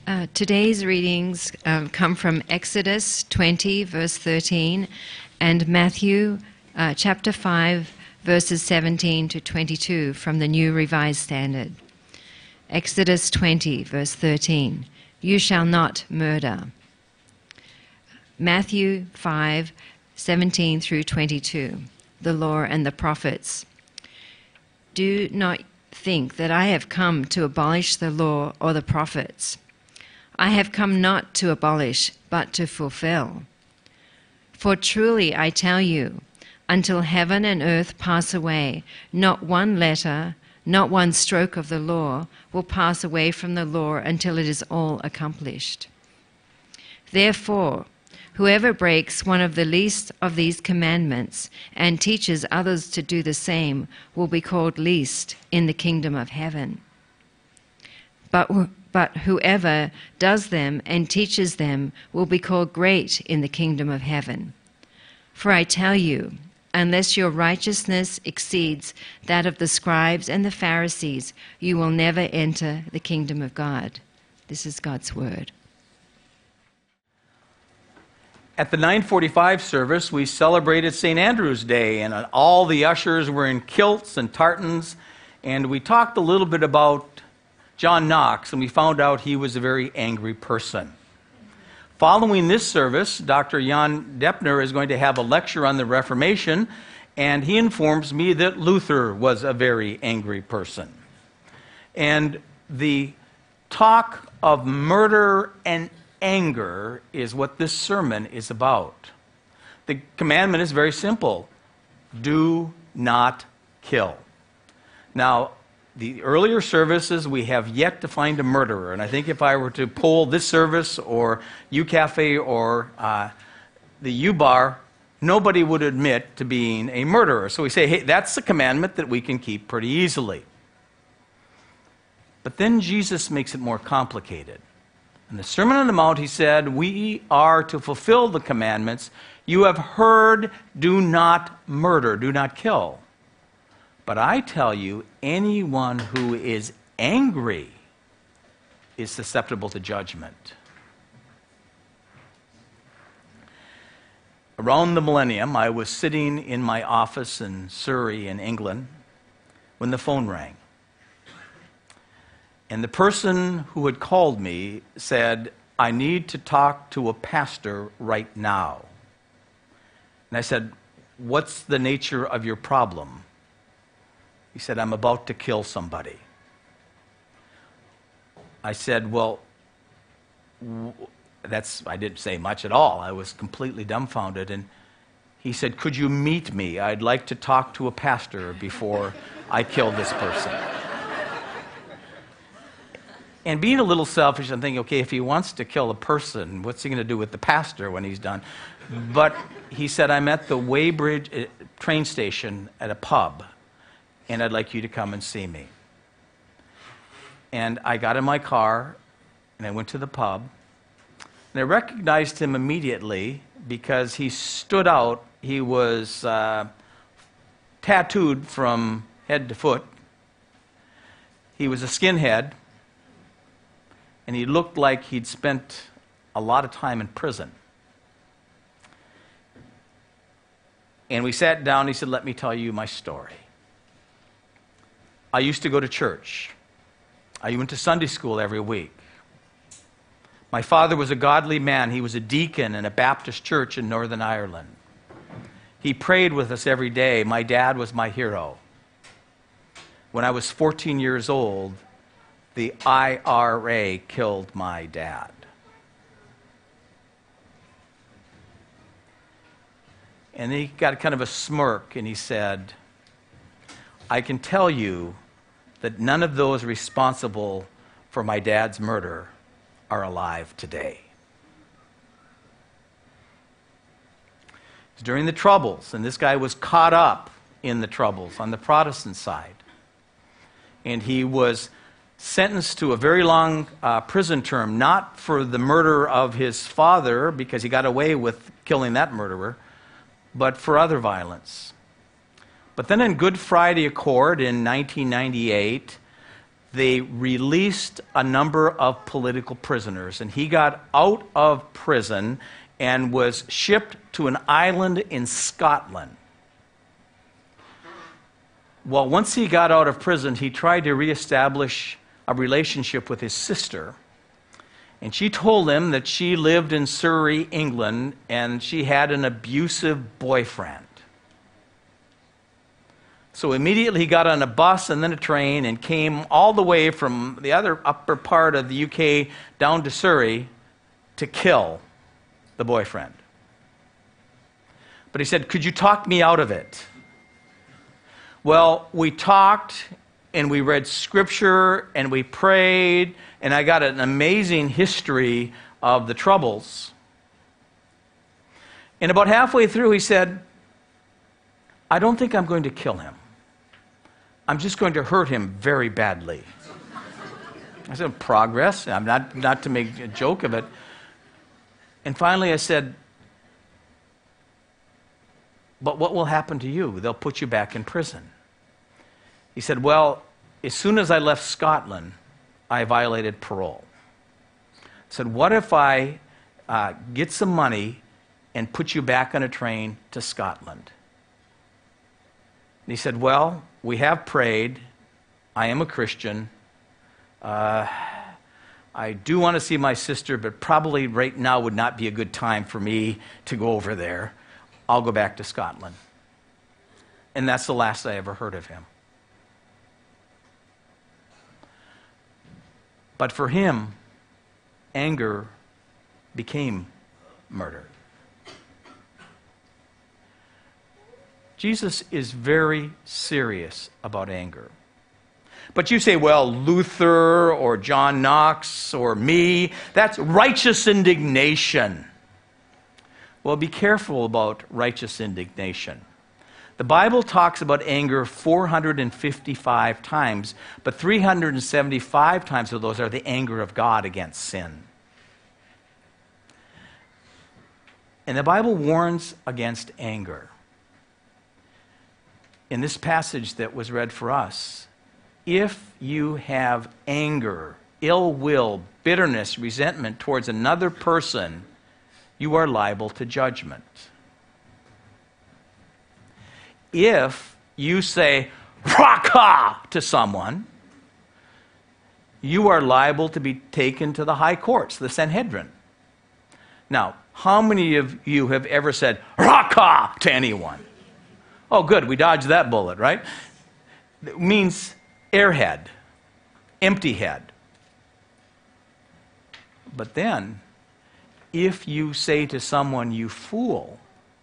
Today's readings come from Exodus 20, verse 13, and Matthew chapter 5, verses 17 to 22 from the New Revised Standard. Exodus 20, verse 13, you shall not murder. Matthew 5, 17 through 22, the law and the prophets. Do not think that I have come to abolish the law or the prophets. I have come not to abolish, but to fulfill. For truly I tell you, until heaven and earth pass away, not one letter, not one stroke of the law will pass away from the law until it is all accomplished. Therefore, whoever breaks one of the least of these commandments and teaches others to do the same will be called least in the kingdom of heaven. But whoever does them and teaches them will be called great in the kingdom of heaven. For I tell you, unless your righteousness exceeds that of the scribes and the Pharisees, you will never enter the kingdom of God. This is God's word. At the 9:45 service, we celebrated St. Andrew's Day, and all the ushers were in kilts and tartans, and we talked a little bit about John Knox, and we found out he was a very angry person. Following this service, Dr. Jan Deppner is going to have a lecture on the Reformation, and he informs me that Luther was a very angry person. And the talk of murder and anger is what this sermon is about. The commandment is very simple. Do not kill. Now, the earlier services, we have yet to find a murderer. And I think if I were to poll this service or UCafe or the U-Bar, nobody would admit to being a murderer. So we say, hey, that's a commandment that we can keep pretty easily. But then Jesus makes it more complicated. In the Sermon on the Mount, he said, we are to fulfill the commandments. You have heard, do not murder, do not kill. But I tell you, anyone who is angry is susceptible to judgment. Around the millennium, I was sitting in my office in Surrey in England when the phone rang. And the person who had called me said, I need to talk to a pastor right now. And I said, what's the nature of your problem? He said, I'm about to kill somebody. I said, well, I didn't say much at all. I was completely dumbfounded. And he said, could you meet me? I'd like to talk to a pastor before I kill this person. And being a little selfish, I'm thinking, okay, if he wants to kill a person, what's he going to do with the pastor when he's done? But he said, I'm at the Weybridge train station at a pub, and I'd like you to come and see me. And I got in my car, and I went to the pub, and I recognized him immediately because he stood out. He was tattooed from head to foot. He was a skinhead, and he looked like he'd spent a lot of time in prison. And we sat down, and he said, let me tell you my story. I used to go to church. I went to Sunday school every week. My father was a godly man. He was a deacon in a Baptist church in Northern Ireland. He prayed with us every day. My dad was my hero. When I was 14 years old, the IRA killed my dad. And he got kind of a smirk, and he said, I can tell you that none of those responsible for my dad's murder are alive today. It was during the Troubles, and this guy was caught up in the Troubles on the Protestant side. And he was sentenced to a very long prison term, not for the murder of his father, because he got away with killing that murderer, but for other violence. But then in Good Friday Accord in 1998, they released a number of political prisoners, and he got out of prison and was shipped to an island in Scotland. Well, once he got out of prison, he tried to reestablish a relationship with his sister. And she told him that she lived in Surrey, England, and she had an abusive boyfriend. So immediately he got on a bus and then a train and came all the way from the other upper part of the UK down to Surrey to kill the boyfriend. But he said, "Could you talk me out of it?" Well, we talked and we read scripture and we prayed, and I got an amazing history of the troubles. And about halfway through, he said, "I don't think I'm going to kill him. I'm just going to hurt him very badly." I said, "Progress." I'm not to make a joke of it. And finally I said, "But what will happen to you? They'll put you back in prison." He said, "Well, as soon as I left Scotland, I violated parole." I said, "What if I get some money and put you back on a train to Scotland?" And he said, "Well, we have prayed. I am a Christian. I do want to see my sister, but probably right now would not be a good time for me to go over there. I'll go back to Scotland." And that's the last I ever heard of him. But for him, anger became murder. Jesus is very serious about anger. But you say, well, Luther or John Knox or me, that's righteous indignation. Well, be careful about righteous indignation. The Bible talks about anger 455 times, but 375 times of those are the anger of God against sin. And the Bible warns against anger. In this passage that was read for us, if you have anger, ill will, bitterness, resentment towards another person, you are liable to judgment. If you say, "Raka!" to someone, you are liable to be taken to the high courts, the Sanhedrin. Now, how many of you have ever said, "Raka!" to anyone? Oh, good, we dodged that bullet, right? It means airhead, empty head. But then, if you say to someone, "You fool,"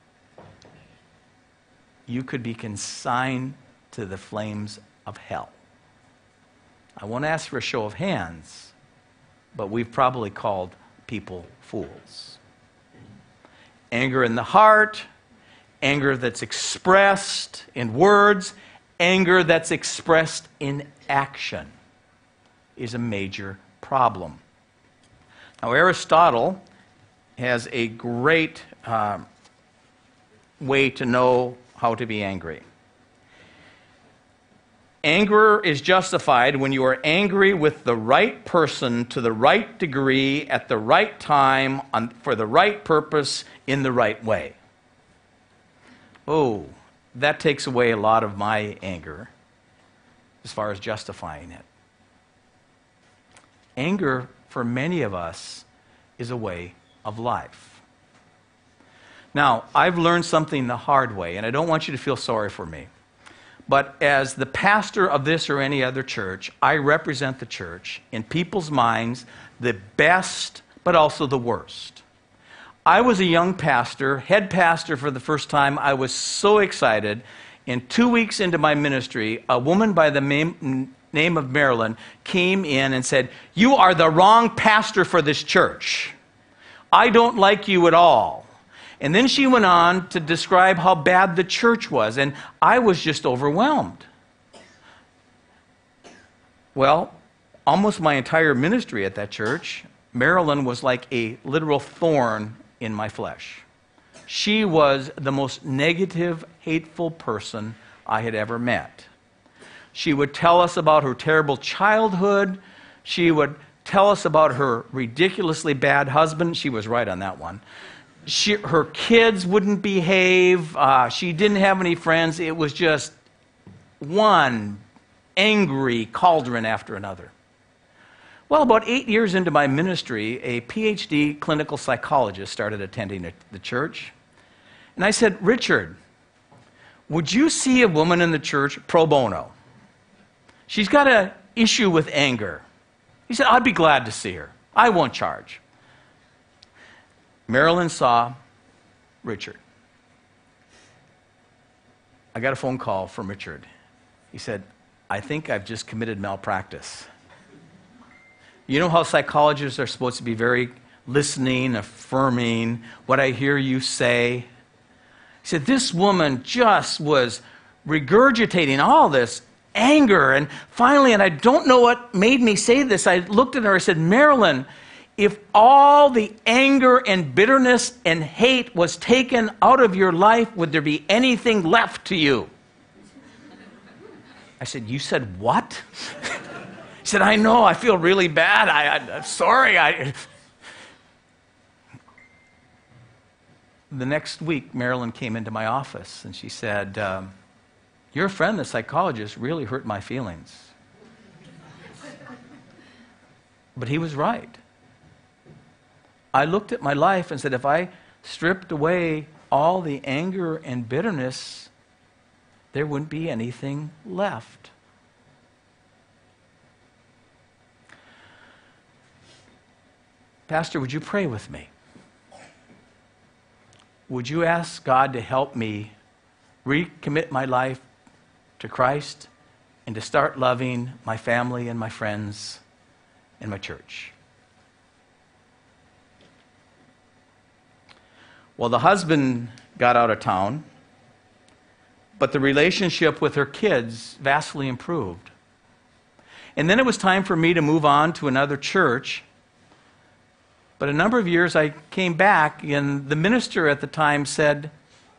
you could be consigned to the flames of hell. I won't ask for a show of hands, but we've probably called people fools. Anger in the heart, anger that's expressed in words, anger that's expressed in action is a major problem. Now, Aristotle has a great way to know how to be angry. Anger is justified when you are angry with the right person to the right degree at the right time for the right purpose in the right way. Oh, that takes away a lot of my anger as far as justifying it. Anger, for many of us, is a way of life. Now, I've learned something the hard way, and I don't want you to feel sorry for me. But as the pastor of this or any other church, I represent the church, in people's minds, the best, but also the worst. I was a young pastor, head pastor for the first time. I was so excited. And 2 weeks into my ministry, a woman by the name of Marilyn came in and said, "You are the wrong pastor for this church. I don't like you at all." And then she went on to describe how bad the church was, and I was just overwhelmed. Well, almost my entire ministry at that church, Marilyn was like a literal thorn in my flesh. She was the most negative, hateful person I had ever met. She would tell us about her terrible childhood. She would tell us about her ridiculously bad husband. She was right on that one. Her kids wouldn't behave. She didn't have any friends. It was just one angry cauldron after another. Well, about 8 years into my ministry, a PhD clinical psychologist started attending the church. And I said, Richard, would you see a woman in the church pro bono? She's got an issue with anger. He said, I'd be glad to see her. I won't charge. Marilyn saw Richard. I got a phone call from Richard. He said, I think I've just committed malpractice. You know how psychologists are supposed to be very listening, affirming what I hear you say? He said, this woman just was regurgitating all this anger. And finally, and I don't know what made me say this, I looked at her and I said, Marilyn, if all the anger and bitterness and hate was taken out of your life, would there be anything left to you? I said, you said what? He said, I know, I feel really bad. I'm sorry. The next week, Marilyn came into my office and she said, your friend, the psychologist, really hurt my feelings. But he was right. I looked at my life and said, if I stripped away all the anger and bitterness, there wouldn't be anything left. Pastor, would you pray with me? Would you ask God to help me recommit my life to Christ and to start loving my family and my friends and my church? Well, the husband got out of town, but the relationship with her kids vastly improved. And then it was time for me to move on to another church. But a number of years I came back, and the minister at the time said,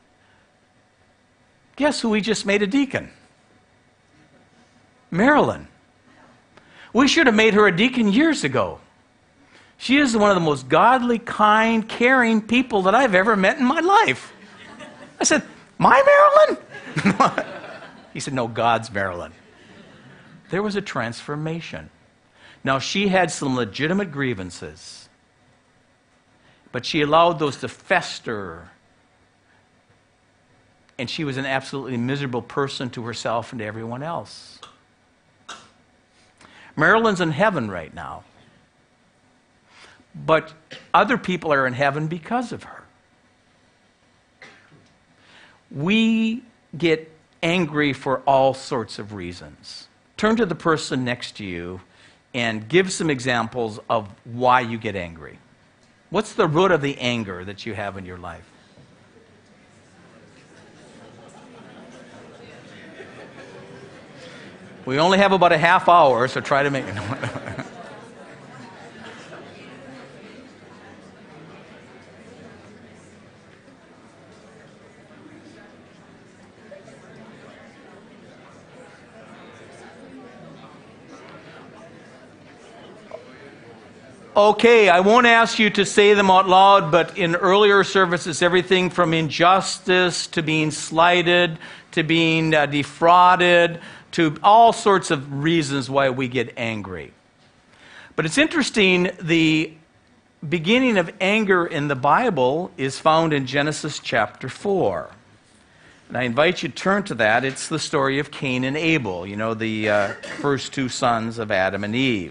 guess who we just made a deacon? Marilyn. We should have made her a deacon years ago. She is one of the most godly, kind, caring people that I've ever met in my life. I said, my Marilyn? He said, no, God's Marilyn. There was a transformation. Now, she had some legitimate grievances, but she allowed those to fester, and she was an absolutely miserable person to herself and to everyone else. Marilyn's in heaven right now, but other people are in heaven because of her. We get angry for all sorts of reasons. Turn to the person next to you and give some examples of why you get angry. What's the root of the anger that you have in your life? We only have about a half hour, so try to make it. Okay, I won't ask you to say them out loud, but in earlier services, everything from injustice to being slighted to being defrauded to all sorts of reasons why we get angry. But it's interesting, the beginning of anger in the Bible is found in Genesis chapter 4. And I invite you to turn to that. It's the story of Cain and Abel, you know, the first two sons of Adam and Eve.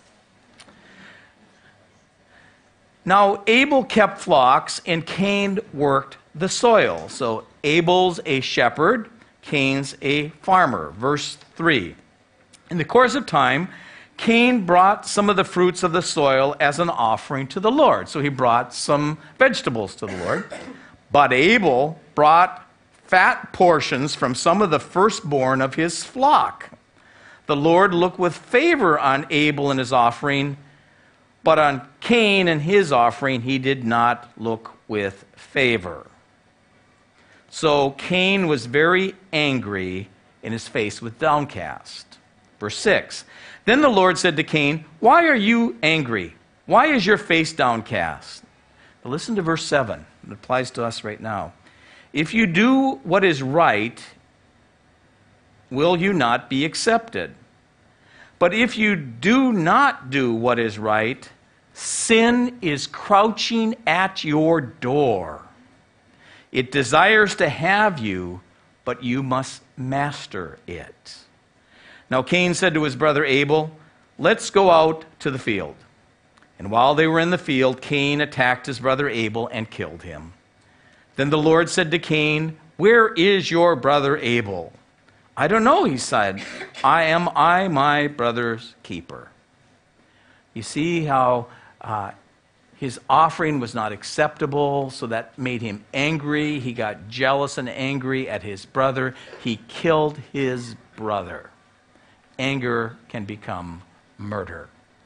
Now, Abel kept flocks and Cain worked the soil. So Abel's a shepherd, Cain's a farmer. Verse 3. In the course of time, Cain brought some of the fruits of the soil as an offering to the Lord. So he brought some vegetables to the Lord. But Abel brought fat portions from some of the firstborn of his flock. The Lord looked with favor on Abel and his offering, but on Cain and his offering he did not look with favor. So Cain was very angry, and his face was downcast. Verse 6, then the Lord said to Cain, why are you angry? Why is your face downcast? Now listen to verse 7. It applies to us right now. If you do what is right, will you not be accepted? But if you do not do what is right, sin is crouching at your door. It desires to have you, but you must master it. Now Cain said to his brother Abel, let's go out to the field. And while they were in the field, Cain attacked his brother Abel and killed him. Then the Lord said to Cain, where is your brother Abel? I don't know, he said. I my brother's keeper. You see how his offering was not acceptable, so that made him angry. He got jealous and angry at his brother. He killed his brother. Anger can become murder.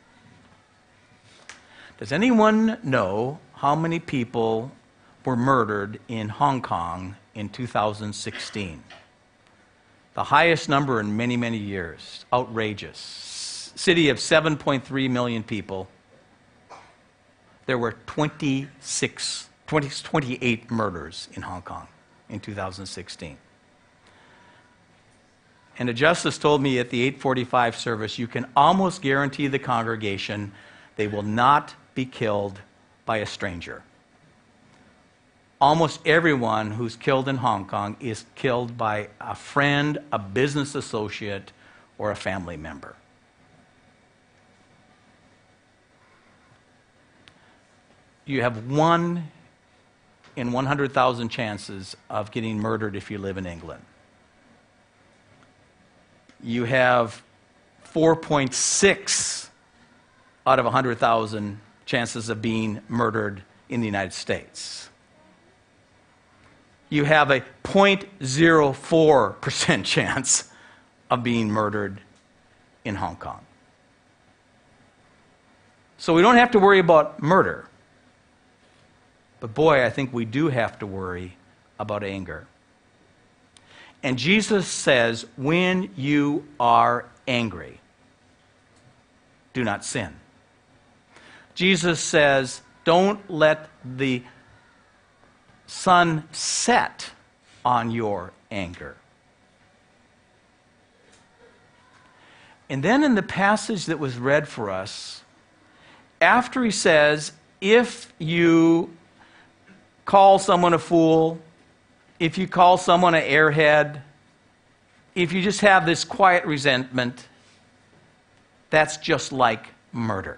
Does anyone know how many people were murdered in Hong Kong in 2016? The highest number in many, many years. Outrageous. City of 7.3 million people. There were 28 murders in Hong Kong in 2016. And a justice told me at the 8:45 service, you can almost guarantee the congregation they will not be killed by a stranger. Almost everyone who's killed in Hong Kong is killed by a friend, a business associate, or a family member. You have 1 in 100,000 chances of getting murdered if you live in England. You have 4.6 out of 100,000 chances of being murdered in the United States. You have a 0.04% chance of being murdered in Hong Kong. So we don't have to worry about murder. But boy, I think we do have to worry about anger. And Jesus says, when you are angry, do not sin. Jesus says, don't let the sun set on your anger. And then in the passage that was read for us, after he says, if you call someone a fool, if you call someone an airhead, if you just have this quiet resentment, that's just like murder.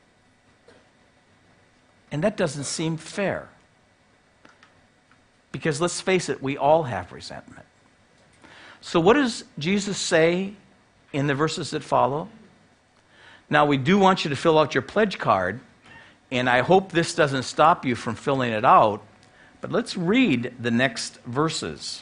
And that doesn't seem fair. Because let's face it, we all have resentment. So what does Jesus say in the verses that follow? Now, we do want you to fill out your pledge card, and I hope this doesn't stop you from filling it out, but let's read the next verses.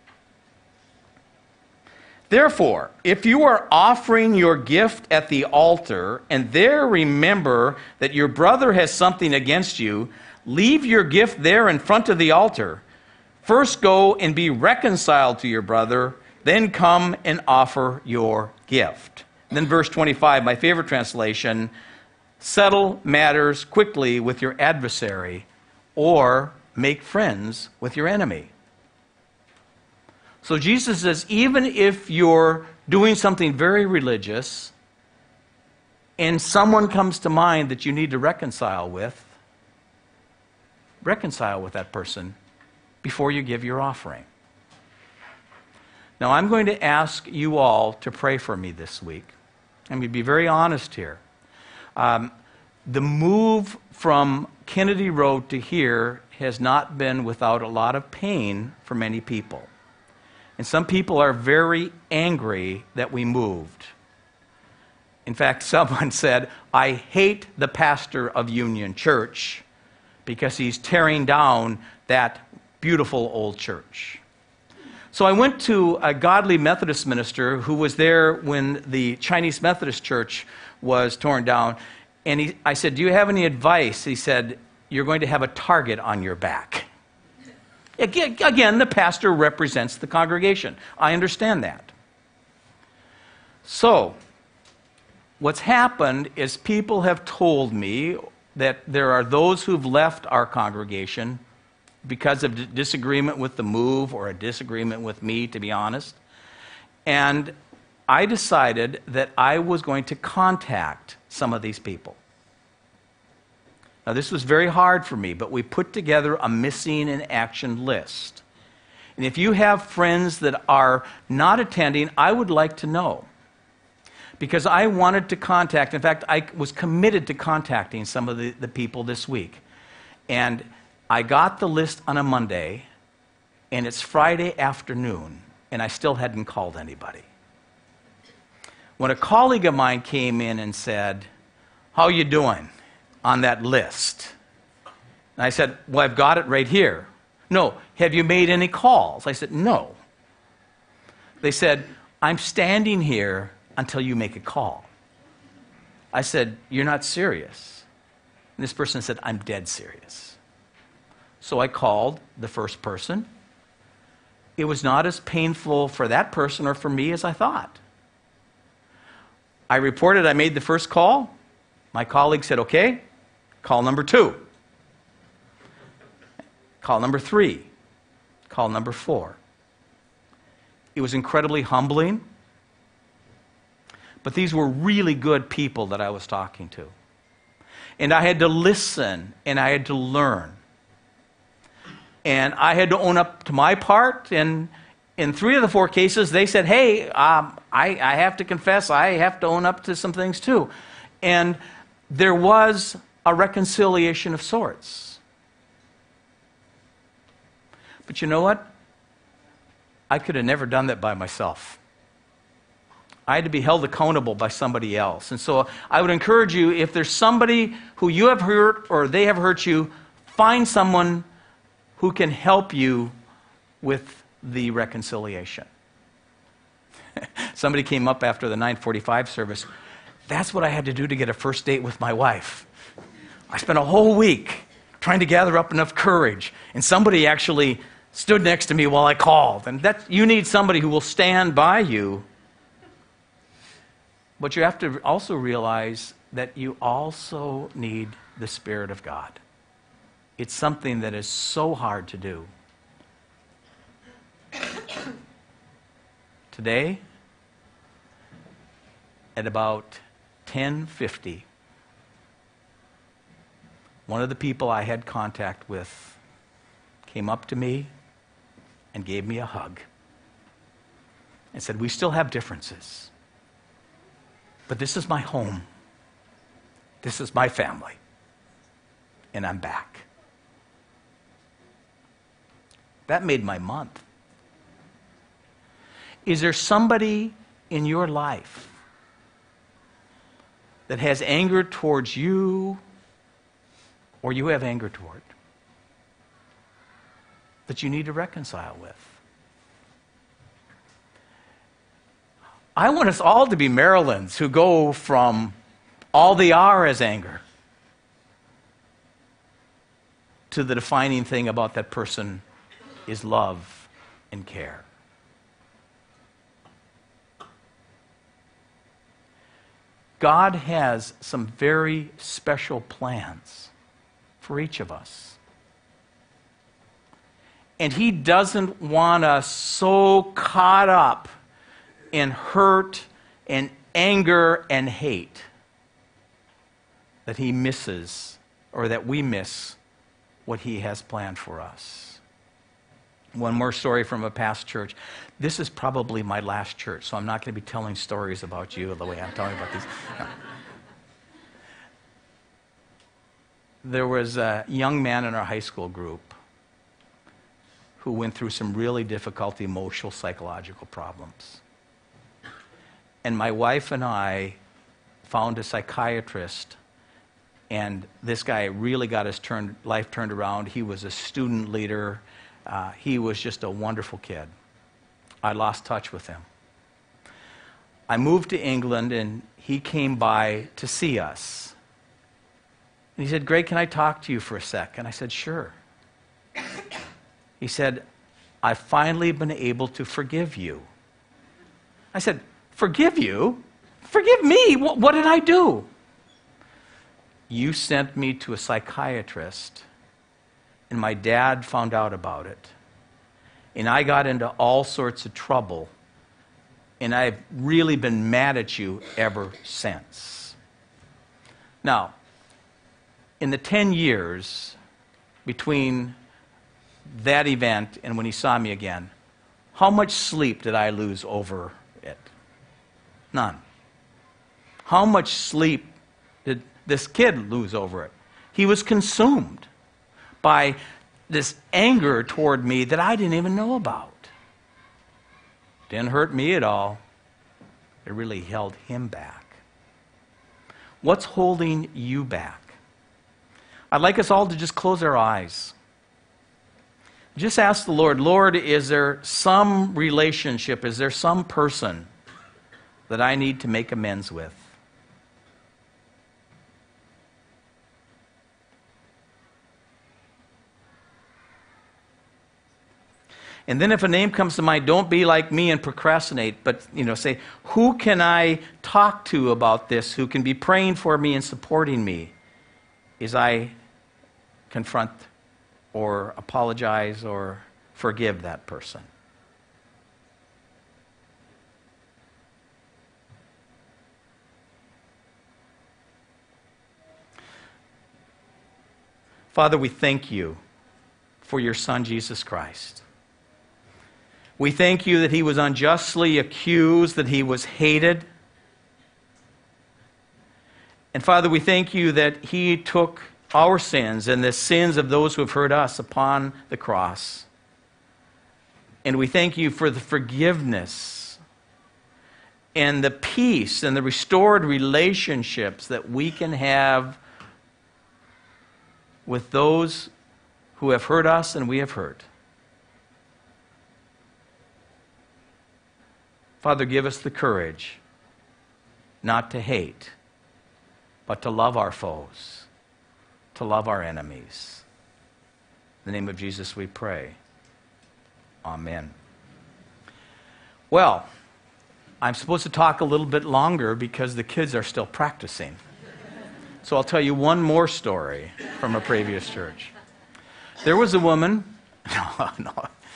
Therefore, if you are offering your gift at the altar, and there remember that your brother has something against you, leave your gift there in front of the altar. First go and be reconciled to your brother, then come and offer your gift. And then verse 25, my favorite translation, settle matters quickly with your adversary, or make friends with your enemy. So Jesus says, even if you're doing something very religious and someone comes to mind that you need to reconcile with that person before you give your offering. Now, I'm going to ask you all to pray for me this week. I'm going to be very honest here. The move from Kennedy Road to here has not been without a lot of pain for many people. And some people are very angry that we moved. In fact, someone said, I hate the pastor of Union Church because he's tearing down that beautiful old church. So I went to a godly Methodist minister who was there when the Chinese Methodist Church was torn down. And I said, do you have any advice? He said, you're going to have a target on your back. Again, the pastor represents the congregation. I understand that. So, what's happened is people have told me that there are those who've left our congregation because of disagreement with the move or a disagreement with me, to be honest. And I decided that I was going to contact some of these people. Now, this was very hard for me, but we put together a missing in action list. And if you have friends that are not attending, I would like to know. Because I wanted to contact, in fact, I was committed to contacting some of the people this week. And I got the list on a Monday, and it's Friday afternoon, and I still hadn't called anybody. When a colleague of mine came in and said, "How you doing on that list?" And I said, "Well, I've got it right here." "No, have you made any calls?" I said, "No." They said, "I'm standing here until you make a call." I said, "You're not serious." And this person said, "I'm dead serious." So I called the first person. It was not as painful for that person or for me as I thought. I reported I made the first call. My colleague said, "Okay, call number 2. Call number 3. Call number 4. It was incredibly humbling. But these were really good people that I was talking to. And I had to listen and I had to learn. And I had to own up to my part. And in 3 of the 4 cases, they said, "Hey, I have to confess, I have to own up to some things too." And there was a reconciliation of sorts. But you know what? I could have never done that by myself. I had to be held accountable by somebody else. And so I would encourage you, if there's somebody who you have hurt or they have hurt you, find someone who can help you with the reconciliation. Somebody came up after the 9:45 service. "That's what I had to do to get a first date with my wife. I spent a whole week trying to gather up enough courage, and somebody actually stood next to me while I called." And you need somebody who will stand by you. But you have to also realize that you also need the Spirit of God. It's something that is so hard to do. Today, at about 10:50, one of the people I had contact with came up to me and gave me a hug and said, "We still have differences, but this is my home. This is my family, and I'm back." That made my month. Is there somebody in your life that has anger towards you or you have anger toward that you need to reconcile with? I want us all to be Marilyns who go from all they are as anger to the defining thing about that person is love and care. God has some very special plans for each of us. And He doesn't want us so caught up in hurt and anger and hate that He misses, or that we miss, what He has planned for us. One more story from a past church. This is probably my last church, so I'm not going to be telling stories about you the way I'm telling about these. No. There was a young man in our high school group who went through some really difficult emotional, psychological problems. And my wife and I found a psychiatrist, and this guy really got his life turned around. He was a student leader. He was just a wonderful kid. I lost touch with him. I moved to England, and he came by to see us. And he said, "Greg, can I talk to you for a sec?" And I said, "Sure." He said, "I've finally been able to forgive you." I said, forgive you? Forgive me? What did I do? You sent me to a psychiatrist, and my dad found out about it. And I got into all sorts of trouble, and I've really been mad at you ever since. Now, in the 10 years between that event and when he saw me again, how much sleep did I lose over it? None. How much sleep did this kid lose over it? He was consumed by this anger toward me that I didn't even know about. Didn't hurt me at all. It really held him back. What's holding you back? I'd like us all to just close our eyes. Just ask the Lord, Lord, is there some relationship, is there some person that I need to make amends with? And then if a name comes to mind, don't be like me and procrastinate, but say, who can I talk to about this, who can be praying for me and supporting me as I confront or apologize or forgive that person? Father, we thank you for your Son, Jesus Christ. We thank you that he was unjustly accused, that he was hated. And Father, we thank you that he took our sins and the sins of those who have hurt us upon the cross. And we thank you for the forgiveness and the peace and the restored relationships that we can have with those who have hurt us and we have hurt. Father, give us the courage not to hate, but to love our foes, to love our enemies. In the name of Jesus we pray. Amen. Well, I'm supposed to talk a little bit longer because the kids are still practicing. So I'll tell you one more story from a previous church. There was a woman, no,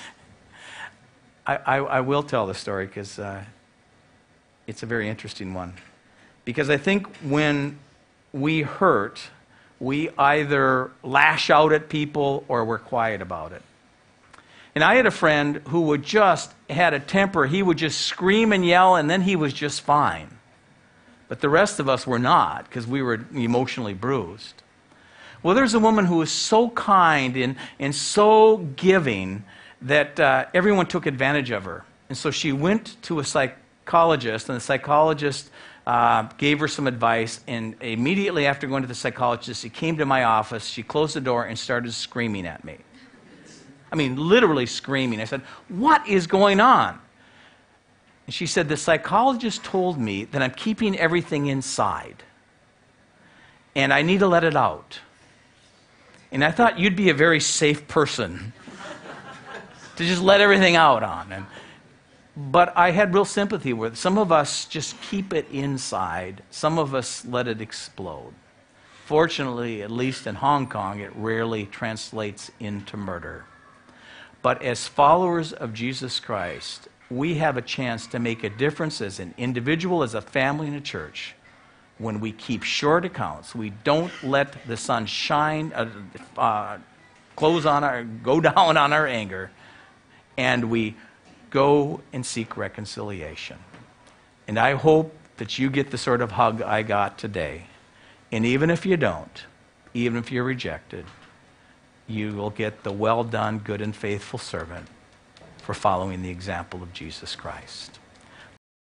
I will tell the story because it's a very interesting one. Because I think when we hurt, we either lash out at people or we're quiet about it. And I had a friend who would just had a temper. He would just scream and yell, and then he was just fine. But the rest of us were not, because we were emotionally bruised. Well, there's a woman who was so kind and so giving that everyone took advantage of her. And so she went to a psychologist, and the psychologist gave her some advice, and immediately after going to the psychologist, she came to my office, she closed the door, and started screaming at me. I mean, literally screaming. I said, "What is going on?" And she said, "The psychologist told me that I'm keeping everything inside, and I need to let it out. And I thought you'd be a very safe person to just let everything out on." But I had real sympathy with it. Some of us just keep it inside. Some of us let it explode. Fortunately, at least in Hong Kong, it rarely translates into murder. But as followers of Jesus Christ, we have a chance to make a difference as an individual, as a family, and a church when we keep short accounts. We don't let the sun shine, go down on our anger, and we go and seek reconciliation. And I hope that you get the sort of hug I got today. And even if you don't, even if you're rejected, you will get the well done, good and faithful servant for following the example of Jesus Christ.